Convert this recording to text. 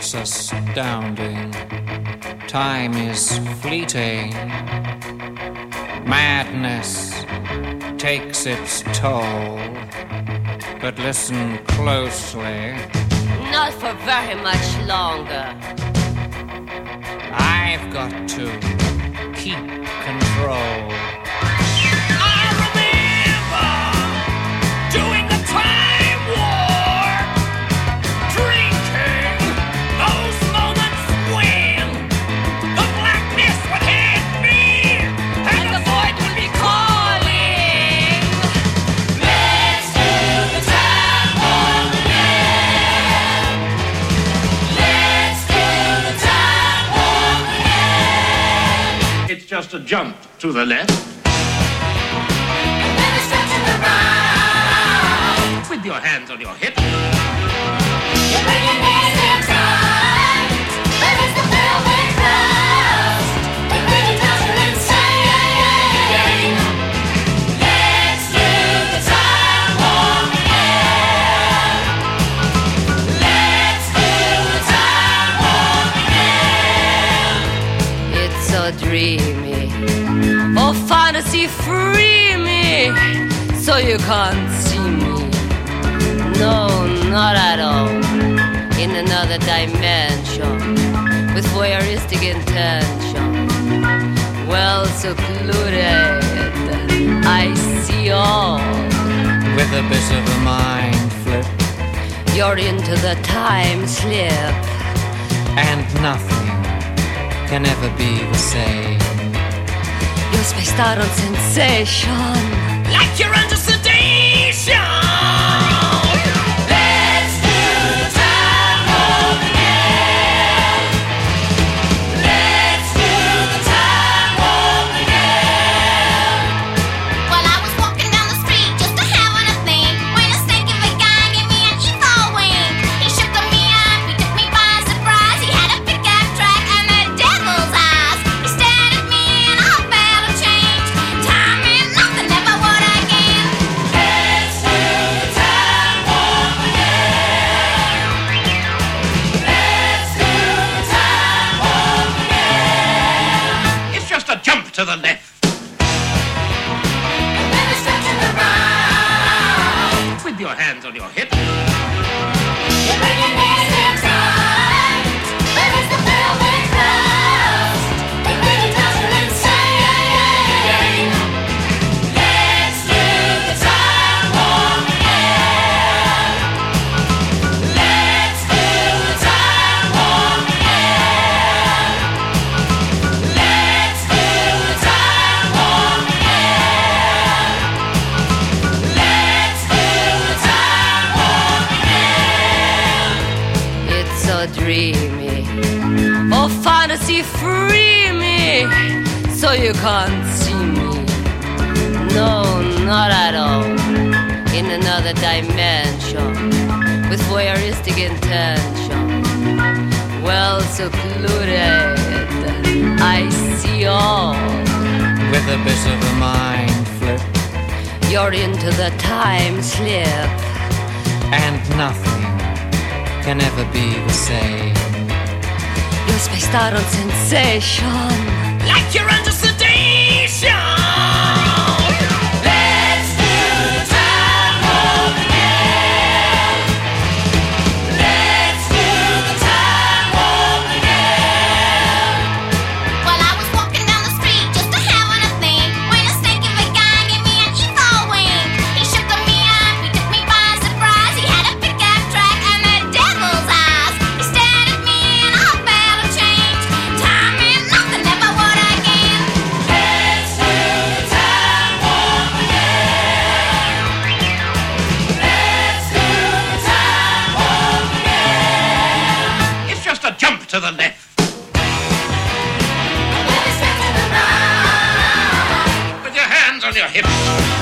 It's astounding. Time is fleeting. Madness takes its toll. But listen closely. Not for very much longer. I've got to keep control. Just a jump to the left. Then a step to the right. With your hands on your hips. You bring your knees in tight. There is the velvet crust. It really does you insane. Let's do the time warp again. Let's do the time warp again. It's so dreamy. Oh, fantasy, free me, so you can't see me. No, not at all. In another dimension, with voyeuristic intention. Well secluded, I see all. With a bit of a mind flip. You're into the time slip. And nothing can ever be the same. You're spaced out on sensation. Like you're under sedation. Let's do the time warp again. Let's do the time warp again. Well, I was walking down the street just to having a thing when a stinky big guy gave me an evil wink. He shook me up, he took me by surprise. He had a pickup truck and the devil's eyes. He stared at me and I felt a change. Time and nothing ever would again. Let's do the time warp again. Let's do the time warp again. It's just a jump to the left. Then a step to the right. With your hands on your hips. You bring your knees in tight. There is the velvet crust. It really does you insane. Let's do the time warp again. Let's do the time warp again. Let's do the time warp again. Let's do the time warp again. It's so dreamy. Oh, fantasy, free me, so you can't see me. No, not at all. In another dimension, with voyeuristic intention. Well secluded, I see all. With a bit of a mind flip. You're into the time slip. And nothing can ever be the same. You're spaced out on sensation. Like you're under sedation. Let's do the time warp again. Let's do the time warp again. Well, I was walking down the street just to having a thing when a stinky big guy gave me an evil wink. He shook me up, he took me by surprise. He had a pickup truck and the devil's eyes. He stared at me and I felt a change. Time and nothing ever would again. Let's do the time warp again. Let's do the time warp again. It's just a jump to the left. Then a step to the right. With your hands on your hips.